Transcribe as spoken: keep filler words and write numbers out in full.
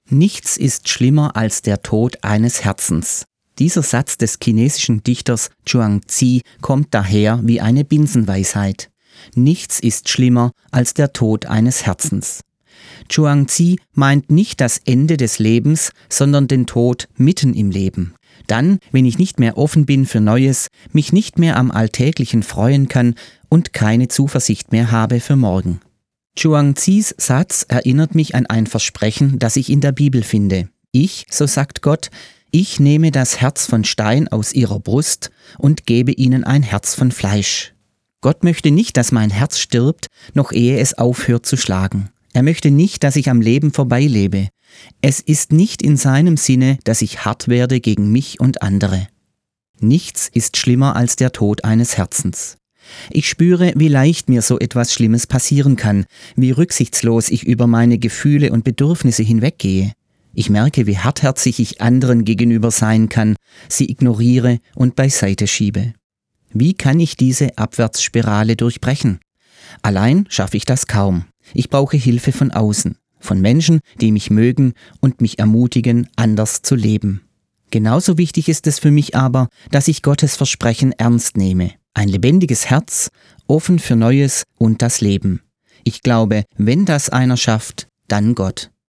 Nichts ist schlimmer als der Tod eines Herzens. Dieser Satz des chinesischen Dichters Zhuangzi kommt daher wie eine Binsenweisheit. Nichts ist schlimmer als der Tod eines Herzens. Zhuangzi meint nicht das Ende des Lebens, sondern den Tod mitten im Leben. Dann, wenn ich nicht mehr offen bin für Neues, mich nicht mehr am Alltäglichen freuen kann und keine Zuversicht mehr habe für morgen. Zhuangzis Satz erinnert mich an ein Versprechen, das ich in der Bibel finde. Ich, so sagt Gott, ich nehme das Herz von Stein aus ihrer Brust und gebe ihnen ein Herz von Fleisch. Gott möchte nicht, dass mein Herz stirbt, noch ehe es aufhört zu schlagen. Er möchte nicht, dass ich am Leben vorbeilebe. Es ist nicht in seinem Sinne, dass ich hart werde gegen mich und andere. Nichts ist schlimmer als der Tod eines Herzens. Ich spüre, wie leicht mir so etwas Schlimmes passieren kann, wie rücksichtslos ich über meine Gefühle und Bedürfnisse hinweggehe. Ich merke, wie hartherzig ich anderen gegenüber sein kann, sie ignoriere und beiseite schiebe. Wie kann ich diese Abwärtsspirale durchbrechen? Allein schaffe ich das kaum. Ich brauche Hilfe von außen, von Menschen, die mich mögen und mich ermutigen, anders zu leben. Genauso wichtig ist es für mich aber, dass ich Gottes Versprechen ernst nehme. Ein lebendiges Herz, offen für Neues und das Leben. Ich glaube, wenn das einer schafft, dann Gott.